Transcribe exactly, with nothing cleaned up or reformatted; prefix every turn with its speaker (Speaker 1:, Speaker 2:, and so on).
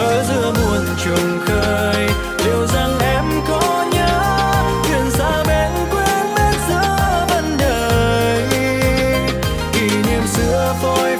Speaker 1: ở giữa muôn trùng khơi. Liệu rằng em có nhớ thuyền xa bên quên bên giữa vân đời, kỷ niệm xưa phôi